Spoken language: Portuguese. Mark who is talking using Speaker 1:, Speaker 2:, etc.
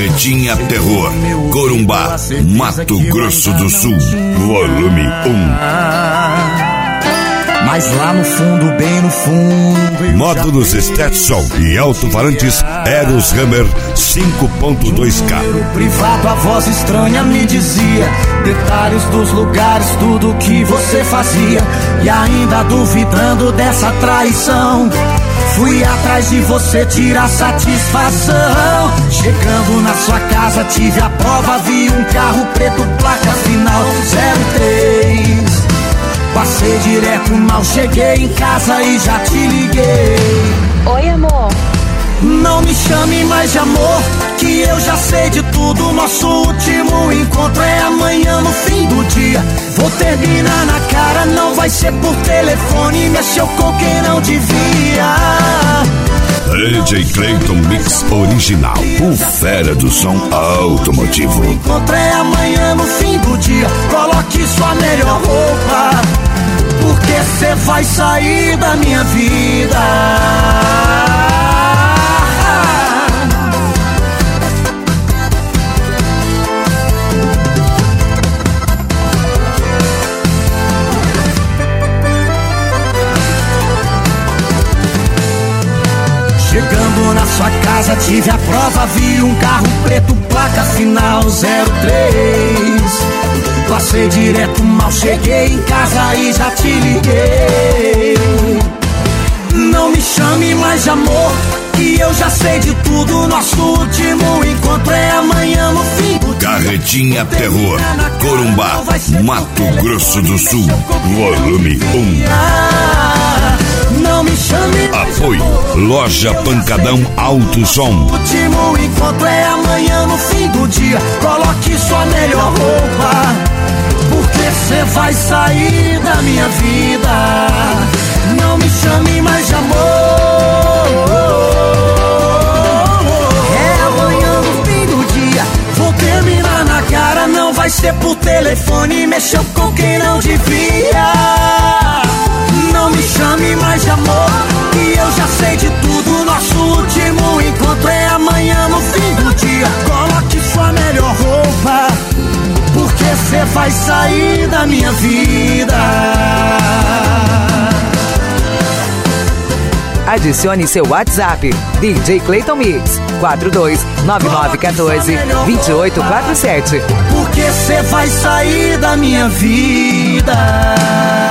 Speaker 1: Carretinha Terror, Corumbá, Mato Grosso do Sul, volume 1.
Speaker 2: Mas lá no fundo, bem no fundo,
Speaker 1: módulos Stetson e alto-falantes Eros Hammer 5.2K.
Speaker 2: privado, a voz estranha me dizia detalhes dos lugares, tudo que você fazia. E ainda duvidando dessa traição, fui atrás de você tirar satisfação. Chegando na sua casa tive a prova, vi um carro preto, placa final 03. Passei direto, mal cheguei em casa e já te liguei.
Speaker 3: Oi, amor.
Speaker 2: Não me chame mais de amor, que eu já sei de tudo. Nosso último encontro é amanhã no fim do dia. Vou terminar na cara, não vai ser por telefone. Mexeu com quem não devia.
Speaker 1: DJ Clayton Mix Original, o fera do som automotivo.
Speaker 2: O encontro é amanhã no fim do dia. Coloque sua melhor roupa, porque cê vai sair da minha vida. Chegando na sua casa tive a prova, vi um carro preto, placa final 03. Passei direto, mal cheguei em casa e já te liguei. Não me chame mais de amor, que eu já sei de tudo. Nosso último encontro é amanhã no fim do dia.
Speaker 1: Carretinha Terror, Corumbá, Mato Grosso do Sul, volume 1.
Speaker 2: Não me chame mais de
Speaker 1: Apoio
Speaker 2: amor,
Speaker 1: Loja Pancadão Alto Som.
Speaker 2: o último encontro é amanhã no fim do dia. Coloque sua melhor roupa, porque cê vai sair da minha vida. Não me chame mais de amor. É amanhã no fim do dia. Vou terminar na cara, não vai ser por telefone. Mexeu com quem não devia. Não me chame mais de amor, que eu já sei de tudo. Nosso último encontro é amanhã no fim do dia. Coloque sua melhor roupa, porque cê vai sair da minha vida.
Speaker 4: Adicione seu WhatsApp, DJ Clayton Mix, 4299142847.
Speaker 2: Porque cê vai sair da minha vida.